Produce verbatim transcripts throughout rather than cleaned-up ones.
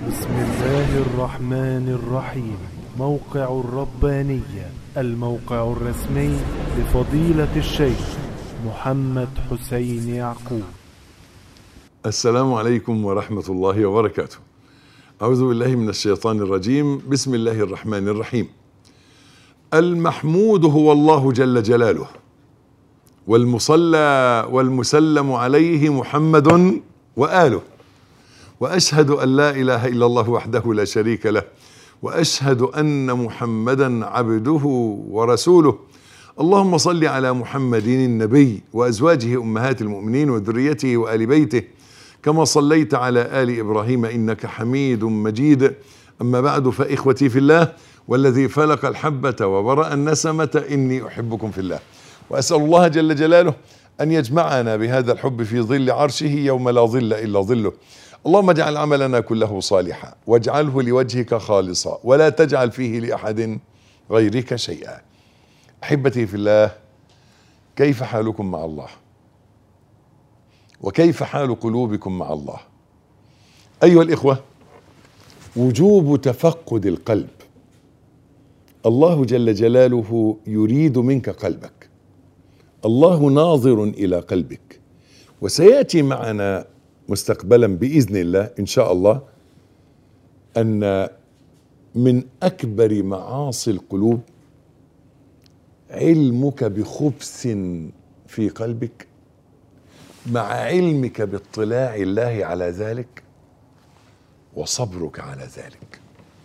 بسم الله الرحمن الرحيم. موقع الربانية، الموقع الرسمي لفضيلة الشيخ محمد حسين يعقوب. السلام عليكم ورحمة الله وبركاته. أعوذ بالله من الشيطان الرجيم. بسم الله الرحمن الرحيم. المحمود هو الله جل جلاله، والمصلى والمسلم عليه محمد وآله، وأشهد أن لا إله إلا الله وحده لا شريك له، وأشهد أن محمدا عبده ورسوله. اللهم صل على محمد النبي وأزواجه أمهات المؤمنين وذريته وآل بيته كما صليت على آل إبراهيم إنك حميد مجيد. أما بعد، فإخوتي في الله والذي فلق الحبة وبرأ النسمة إني أحبكم في الله، وأسأل الله جل جلاله أن يجمعنا بهذا الحب في ظل عرشه يوم لا ظل إلا ظله. اللهم اجعل عملنا كله صالحا واجعله لوجهك خالصا ولا تجعل فيه لأحد غيرك شيئا. أحبتي في الله، كيف حالكم مع الله؟ وكيف حال قلوبكم مع الله؟ أيها الإخوة، وجوب تفقد القلب. الله جل جلاله يريد منك قلبك، الله ناظر إلى قلبك، وسيأتي معنا مستقبلا بإذن الله إن شاء الله أن من أكبر معاصي القلوب علمك بخبث في قلبك مع علمك باطلاع الله على ذلك وصبرك على ذلك.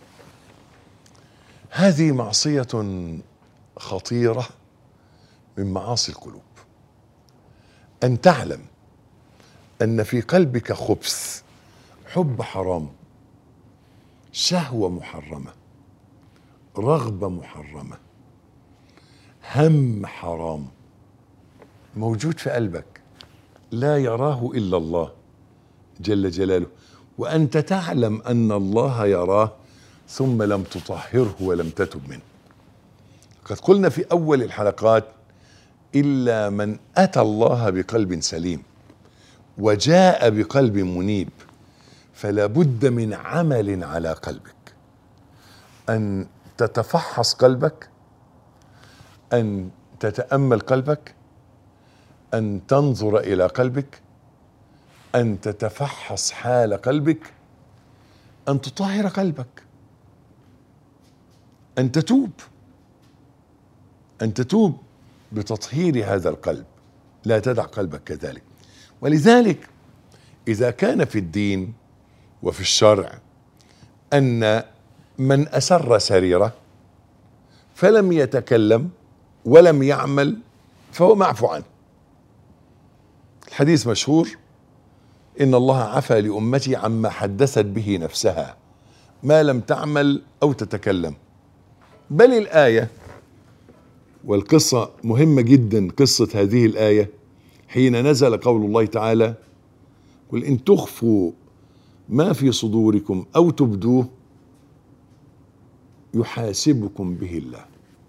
هذه معصية خطيرة من معاصي القلوب، أن تعلم أن في قلبك خبث، حب حرام، شهوة محرمة، رغبة محرمة، هم حرام موجود في قلبك لا يراه إلا الله جل جلاله، وأنت تعلم أن الله يراه ثم لم تطهره ولم تتب منه. قد قلنا في أول الحلقات: إلا من أتى الله بقلب سليم وجاء بقلب منيب، فلا بد من عمل على قلبك، أن تتفحص قلبك، أن تتأمل قلبك، أن تنظر إلى قلبك، أن تتفحص حال قلبك، أن تطهر قلبك، أن تتوب، أن تتوب بتطهير هذا القلب، لا تدع قلبك كذلك. ولذلك إذا كان في الدين وفي الشرع أن من أسر سريرة فلم يتكلم ولم يعمل فهو معفو عنه. الحديث مشهور: إن الله عفى لأمتي عما حدثت به نفسها ما لم تعمل أو تتكلم. بل الآية والقصة مهمة جدا، قصة هذه الآية حين نزل قول الله تعالى: قل إن تخفوا ما في صدوركم أو تبدوه يحاسبكم به الله.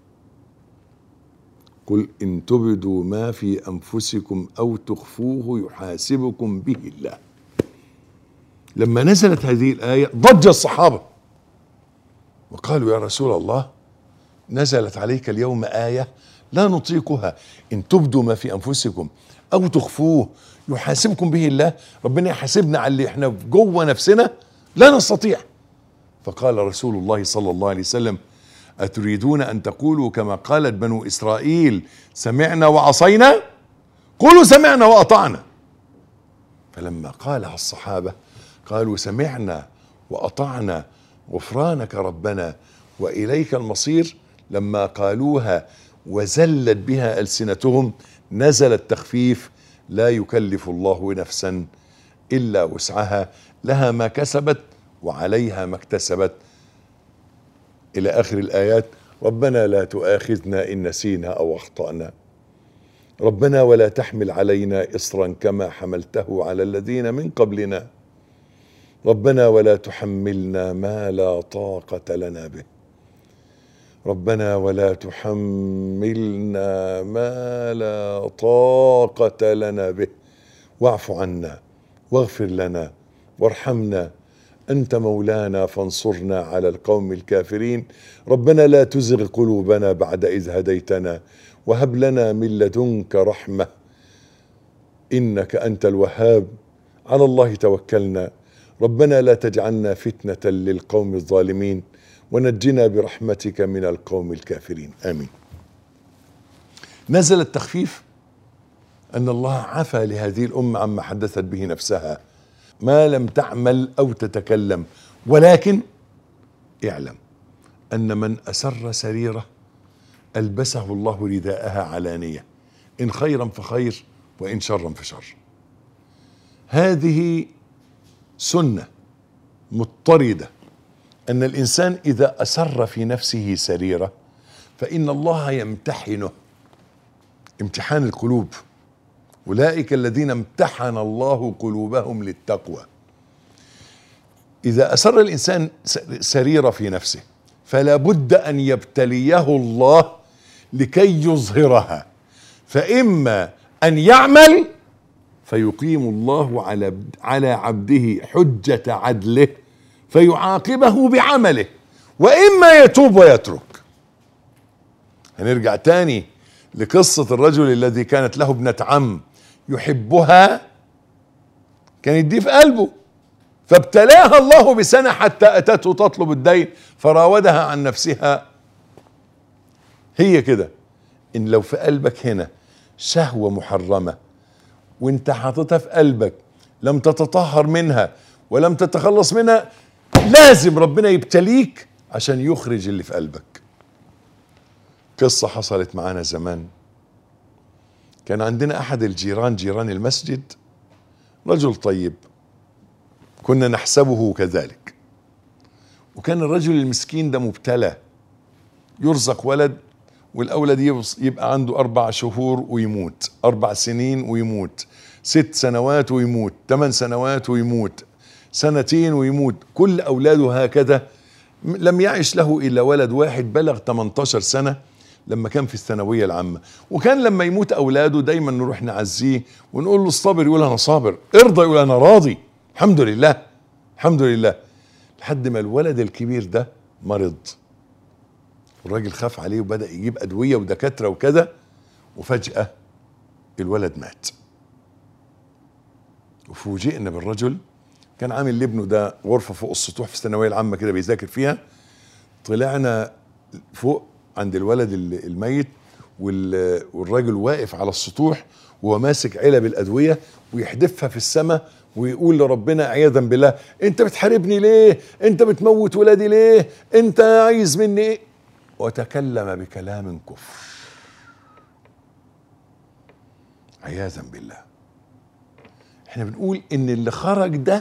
قل إن تبدوا ما في أنفسكم أو تخفوه يحاسبكم به الله. لما نزلت هذه الآية ضج الصحابة وقالوا: يا رسول الله، نزلت عليك اليوم آية لا نطيقها، إن تبدوا ما في أنفسكم أو تخفوه يحاسبكم به الله، ربنا يحاسبنا على اللي احنا جوه نفسنا لا نستطيع. فقال رسول الله صلى الله عليه وسلم: أتريدون أن تقولوا كما قالت بنو إسرائيل سمعنا وعصينا؟ قولوا سمعنا وأطعنا. فلما قالها الصحابة قالوا: سمعنا وأطعنا غفرانك ربنا وإليك المصير، لما قالوها وزلت بها ألسنتهم نزل التخفيف: لا يكلف الله نفسا إلا وسعها، لها ما كسبت وعليها ما اكتسبت، إلى آخر الآيات. ربنا لا تؤاخذنا إن نسينا أو أخطأنا، ربنا ولا تحمل علينا إصرا كما حملته على الذين من قبلنا، ربنا ولا تحملنا ما لا طاقة لنا به، ربنا ولا تحملنا ما لا طاقة لنا به، واعف عنا واغفر لنا وارحمنا أنت مولانا فانصرنا على القوم الكافرين. ربنا لا تزغ قلوبنا بعد إذ هديتنا وهب لنا من لدنك رحمة إنك أنت الوهاب. على الله توكلنا. ربنا لا تجعلنا فتنة للقوم الظالمين ونجنا برحمتك من القوم الكافرين. آمين. نزل التخفيف أن الله عفى لهذه الأمة عما حدثت به نفسها ما لم تعمل أو تتكلم، ولكن اعلم أن من أسر سريرة ألبسه الله رداءها علانية، إن خيرا فخير وإن شرا فشر. هذه سنة مضطردة، أن الإنسان إذا أسر في نفسه سريرة فإن الله يمتحنه امتحان القلوب. أولئك الذين امتحن الله قلوبهم للتقوى. إذا أسر الإنسان سريرة في نفسه فلا بد أن يبتليه الله لكي يظهرها، فإما أن يعمل فيقيم الله على على عبده حجة عدله فيعاقبه بعمله، وإما يتوب ويترك. هنرجع تاني لقصة الرجل الذي كانت له ابنة عم يحبها، كان يديه في قلبه، فابتلاها الله بسنة حتى أتته تطلب الدين فراودها عن نفسها. هي كده، إن لو في قلبك هنا شهوة محرمة وانت حاططها في قلبك لم تتطهر منها ولم تتخلص منها، لازم ربنا يبتليك عشان يخرج اللي في قلبك. قصة حصلت معانا زمان. كان عندنا أحد الجيران، جيران المسجد، رجل طيب كنا نحسبه كذلك، وكان الرجل المسكين ده مبتلى، يرزق ولد والأولد يبقى عنده أربع شهور ويموت، أربع سنين ويموت، ست سنوات ويموت، ثمان سنوات ويموت، سنتين ويموت، كل أولاده هكذا. لم يعش له إلا ولد واحد بلغ ثمانية عشر سنة لما كان في الثانوية العامة، وكان لما يموت أولاده دايما نروح نعزيه ونقول له الصابر يقول أنا صابر، ارضى يقول أنا راضي، الحمد لله الحمد لله. لحد ما الولد الكبير ده مرض، والراجل خاف عليه وبدأ يجيب أدوية ودكاترة وكذا، وفجأة الولد مات. وفوجئنا بالرجل كان عامل لابنه ده غرفة فوق السطوح في الثانوية العامة كده بيذاكر فيها. طلعنا فوق عند الولد الميت والراجل واقف على السطوح وهو ماسك علب الأدوية ويحدفها في السماء ويقول لربنا عياذا بالله: انت بتحاربني ليه؟ انت بتموت ولادي ليه؟ انت عايز مني ايه؟ وتكلم بكلام كفر عياذا بالله. احنا بنقول ان اللي خرج ده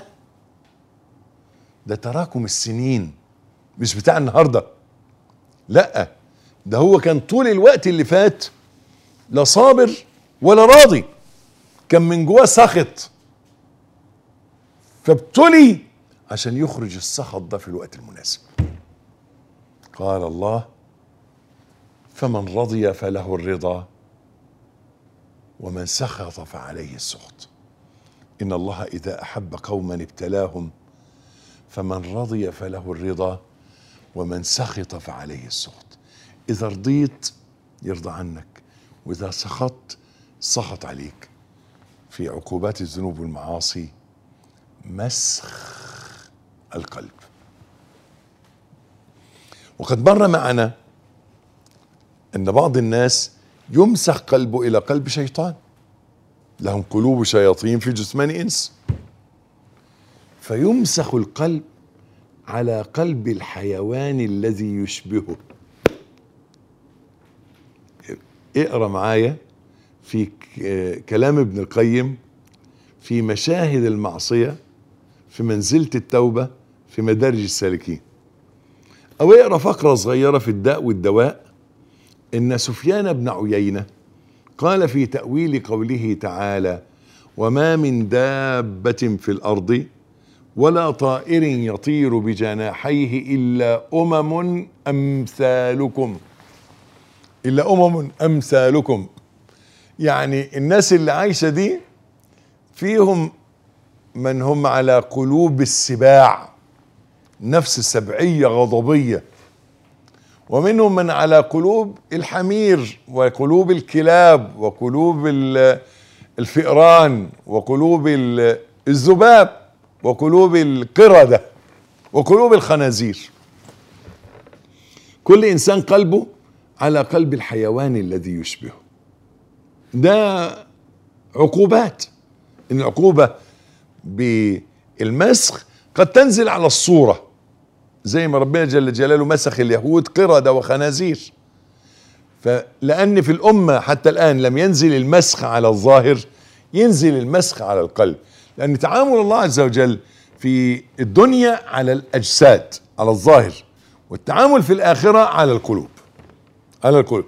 ده تراكم السنين، مش بتاع النهارده، لا، ده هو كان طول الوقت اللي فات لا صابر ولا راضي، كان من جواه سخط، فابتلي عشان يخرج السخط ده في الوقت المناسب. قال الله: فمن رضي فله الرضا ومن سخط فعليه السخط. إن الله إذا أحب قوما ابتلاهم فمن رضي فله الرضا ومن سخط فعليه السخط. إذا رضيت يرضى عنك، وإذا سخطت سخط عليك. في عقوبات الذنوب والمعاصي مسخ القلب. وقد مر معنا أن بعض الناس يمسخ قلبه إلى قلب شيطان، لهم قلوب شياطين في جثمان إنس، فيمسخ القلب على قلب الحيوان الذي يشبهه. اقرأ معايا في كلام ابن القيم في مشاهد المعصية في منزلة التوبة في مدارج السالكين، أو اقرأ فقرة صغيرة في الداء والدواء. إن سفيان بن عيينة قال في تأويل قوله تعالى: وما من دابة في الأرض ولا طائر يطير بجناحيه إلا أمم أمثالكم، إلا أمم أمثالكم، يعني الناس اللي عايشة دي فيهم من هم على قلوب السباع، نفس سبعية غضبية. ومنهم من على قلوب الحمير وقلوب الكلاب وقلوب الفئران وقلوب الذباب وقلوب القردة وقلوب الخنازير. كل إنسان قلبه على قلب الحيوان الذي يشبهه. ده عقوبات. إن العقوبة بالمسخ قد تنزل على الصورة، زي ما ربنا جل جلاله مسخ اليهود قردة وخنازير. فلأن في الأمة حتى الآن لم ينزل المسخ على الظاهر، ينزل المسخ على القلب، لأن تعامل الله عز وجل في الدنيا على الأجساد على الظاهر، والتعامل في الآخرة على القلوب. على القلوب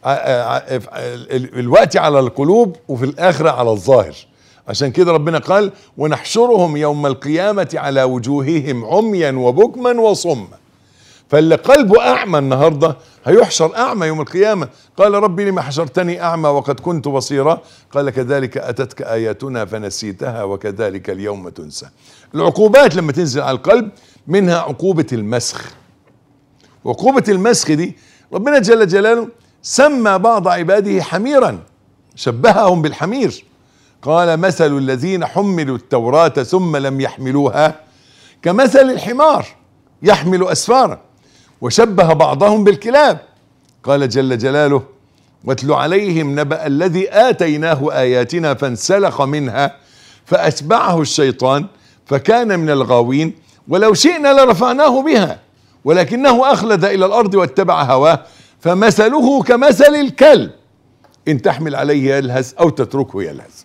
الوقت على القلوب، وفي الآخرة على الظاهر. عشان كده ربنا قال: ونحشرهم يوم القيامة على وجوههم عميا وبكما وصما. فاللي قلبه أعمى النهاردة هيحشر أعمى يوم القيامة. قال: ربي لما حشرتني أعمى وقد كنت بصيرا؟ قال: كذلك أتتك آياتنا فنسيتها وكذلك اليوم تنسى. العقوبات لما تنزل على القلب منها عقوبة المسخ. وعقوبة المسخ دي ربنا جل جلاله سمى بعض عباده حميرا، شبههم بالحمير. قال: مثل الذين حملوا التوراة ثم لم يحملوها كمثل الحمار يحمل أسفارا. وشبه بعضهم بالكلاب. قال جل جلاله: واتل عليهم نبأ الذي آتيناه آياتنا فانسلخ منها فأتبعه الشيطان فكان من الغاوين ولو شئنا لرفعناه بها ولكنه أخلد إلى الأرض واتبع هواه فمثله كمثل الكلب إن تحمل عليه يلهث أو تتركه يلهث.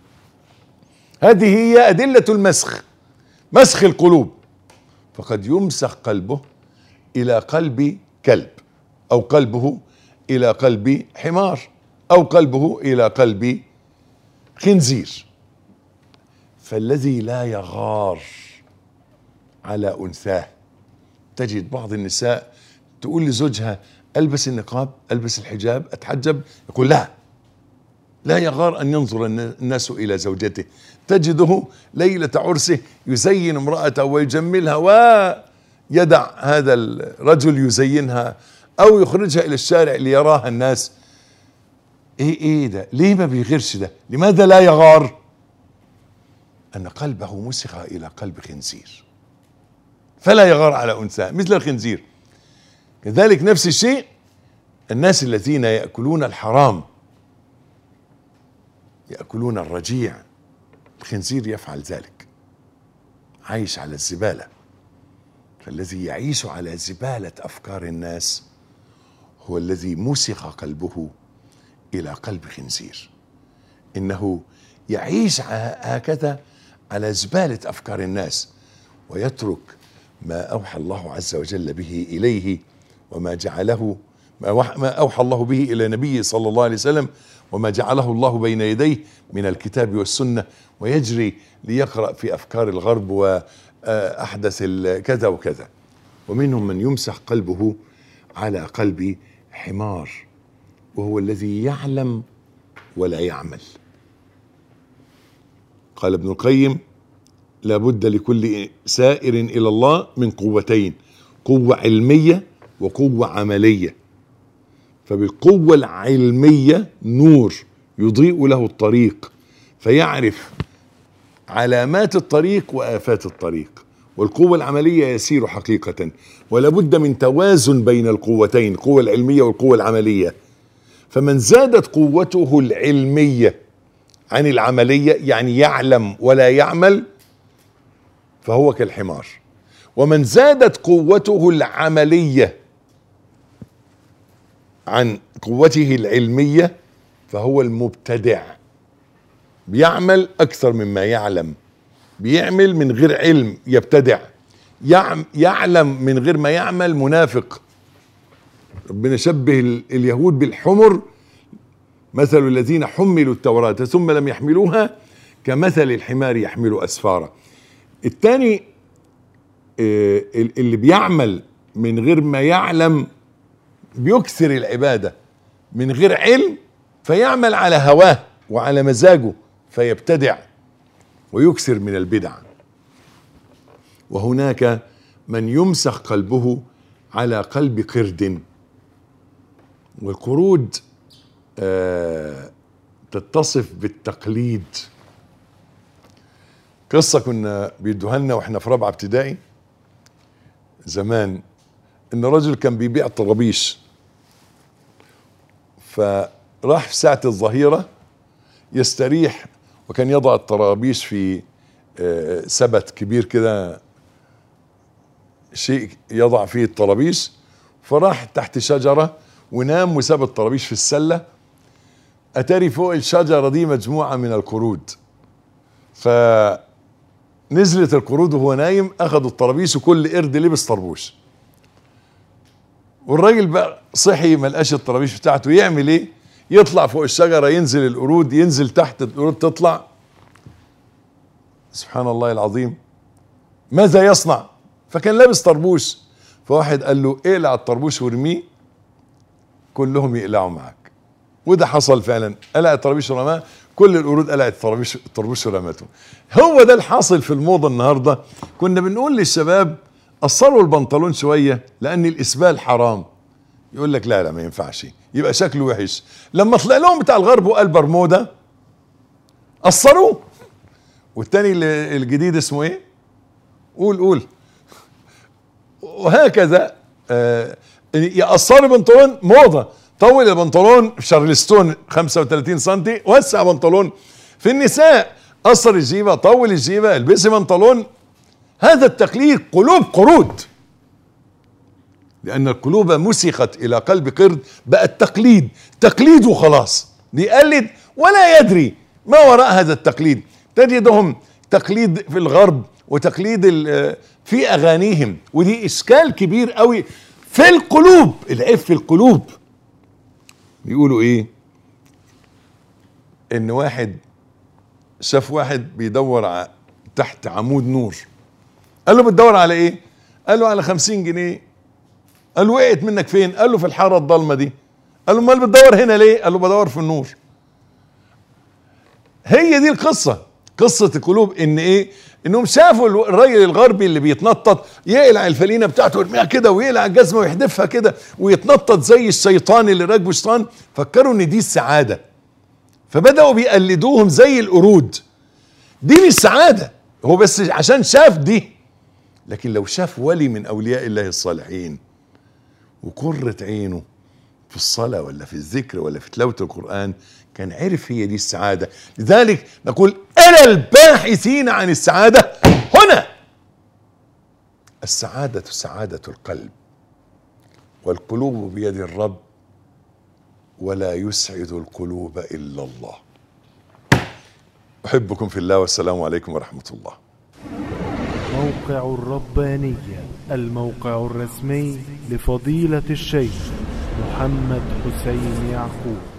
هذه هي أدلة المسخ، مسخ القلوب. فقد يمسخ قلبه إلى قلب كلب، أو قلبه إلى قلب حمار، أو قلبه إلى قلب خنزير. فالذي لا يغار على أنثاه، تجد بعض النساء تقول لزوجها: ألبس النقاب، ألبس الحجاب، أتحجب، يقول لا لا يغار أن ينظر الناس إلى زوجته. تجده ليلة عرسه يزين امرأته ويجملها ويدع هذا الرجل يزينها أو يخرجها إلى الشارع ليراها الناس. إيه إيه ده؟ ليه ما بيغيرش ده؟ لماذا لا يغار؟ أن قلبه مسخ إلى قلب خنزير، فلا يغار على أنثى مثل الخنزير. كذلك نفس الشيء الناس الذين يأكلون الحرام، يأكلون الرجيع. الخنزير يفعل ذلك، عايش على الزبالة. فالذي يعيش على زبالة أفكار الناس هو الذي مسخ قلبه إلى قلب خنزير. إنه يعيش هكذا على زبالة أفكار الناس ويترك ما أوحى الله عز وجل به إليه وما جعله ما أوحى الله به إلى نبيه صلى الله عليه وسلم وما جعله الله بين يديه من الكتاب والسنة، ويجري ليقرأ في أفكار الغرب وأحدث كذا وكذا. ومنهم من يمسح قلبه على قلب حمار، وهو الذي يعلم ولا يعمل. قال ابن القيم: لا بد لكل سائر إلى الله من قوتين، قوة علمية وقوة عملية. فبالقوة العلمية نور يضيء له الطريق فيعرف علامات الطريق وآفات الطريق، والقوة العملية يسير حقيقة. ولا بد من توازن بين القوتين، القوة العلمية والقوة العملية. فمن زادت قوته العلمية عن العملية، يعني يعلم ولا يعمل، فهو كالحمار. ومن زادت قوته العملية عن قوته العلمية فهو المبتدع، بيعمل أكثر مما يعلم، بيعمل من غير علم يبتدع، يعلم من غير ما يعمل منافق. ربنا شبه اليهود بالحمر: مثل الذين حملوا التوراة ثم لم يحملوها كمثل الحمار يحمل أسفارا. الثاني اللي بيعمل من غير ما يعلم بيكثر العبادة من غير علم، فيعمل على هواه وعلى مزاجه فيبتدع ويكثر من البدع. وهناك من يمسخ قلبه على قلب قرد. والقرود آه تتصف بالتقليد. قصة كنا بيدوها لنا واحنا في رابعة ابتدائي زمان، ان رجل كان بيبيع طرابيش، فراح في ساعة الظهيرة يستريح، وكان يضع الطرابيش في آه سبت كبير كده، شيء يضع فيه الطرابيش، فراح تحت شجرة ونام وساب الطرابيش في السلة. أتاري فوق الشجرة دي مجموعة من القرود، فنزلت القرود وهو نايم، أخذوا الطرابيش وكل قرد لبس طربوش. والراجل بقى صحي ما لقاش الطرابيش بتاعته، يعمل ايه؟ يطلع فوق الشجرة، ينزل القرود، ينزل تحت القرود تطلع. سبحان الله العظيم، ماذا يصنع؟ فكان لابس طربوش، فواحد قال له اقلع الطربوش وارميه، كلهم يقلعوا معاك. وده حصل فعلا، قلع الطربوش ورماه، كل القرود قلعت الطربوش الطربوش ورمته. هو ده الحاصل في الموضة النهارده. كنا بنقول للشباب قصروا البنطلون شويه لان الاسبال حرام، يقول لك لا لا ما ينفعش، يبقى شكله وحش. لما طلع لهم بتاع الغرب وقال برمودا قصروه. والتاني الجديد اسمه ايه؟ قول قول. وهكذا آه يقصروا بنطلون موضه، طول البنطلون في شارلستون خمسة وثلاثين سنتي، وسع بنطلون. في النساء قصر الجيبه، طول الجيبه، البسي بنطلون. هذا التقليد قلوب قرود، لأن القلوب مسخت إلى قلب قرد، بقى التقليد تقليد وخلاص، بيقلد ولا يدري ما وراء هذا التقليد. تجدهم تقليد في الغرب وتقليد في أغانيهم، ودي إشكال كبير قوي في القلوب. العيب في القلوب. بيقولوا إيه؟ إن واحد شاف واحد بيدور تحت عمود نور، قال له بتدور على ايه؟ قال له على خمسين جنيه. قال له وقعت منك فين؟ قال له في الحاره الضلمه دي. قال له امال بتدور هنا ليه؟ قال له بدور في النور. هي دي القصه، قصه القلوب. ان ايه؟ انهم شافوا الراجل الغربي اللي بيتنطط، يقلع الفلينه بتاعته ويرميها كده، ويقلع الجزمه ويحدفها كده، ويتنطط زي الشيطان اللي راكبه شيطان، فكروا ان دي السعاده، فبداوا بيقلدوهم زي القرود. دي مش سعاده، هو بس عشان شاف دي. لكن لو شاف ولي من اولياء الله الصالحين وقرت عينه في الصلاة ولا في الذكر ولا في تلاوة القرآن، كان عرف هي دي السعادة. لذلك نقول ألا الباحثين عن السعادة هنا. السعادة سعادة القلب، والقلوب بيد الرب، ولا يسعد القلوب إلا الله. أحبكم في الله، والسلام عليكم ورحمة الله. موقع الربانية، الموقع الرسمي لفضيلة الشيخ محمد حسين يعقوب.